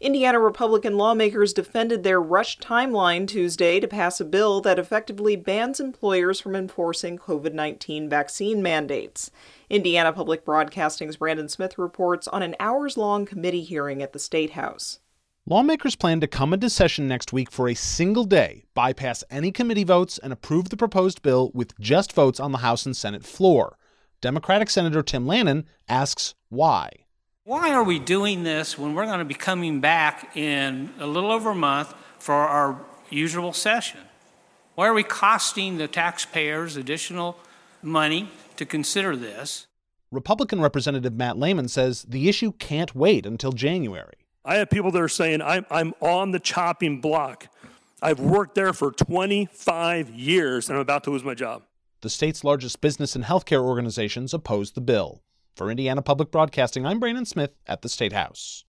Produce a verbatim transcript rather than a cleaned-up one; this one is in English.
Indiana Republican lawmakers defended their rushed timeline Tuesday to pass a bill that effectively bans employers from enforcing covid nineteen vaccine mandates. Indiana Public Broadcasting's Brandon Smith reports on an hours-long committee hearing at the State House. Lawmakers plan to come into session next week for a single day, bypass any committee votes, and approve the proposed bill with just votes on the House and Senate floor. Democratic Senator Tim Lannon asks why. Why are we doing this when we're going to be coming back in a little over a month for our usual session? Why are we costing the taxpayers additional money to consider this? Republican Representative Matt Lehman says the issue can't wait until January. I have people that are saying, I'm, I'm on the chopping block. I've worked there for twenty-five years, and I'm about to lose my job. The state's largest business and healthcare organizations oppose the bill. For Indiana Public Broadcasting, I'm Brandon Smith at the State House.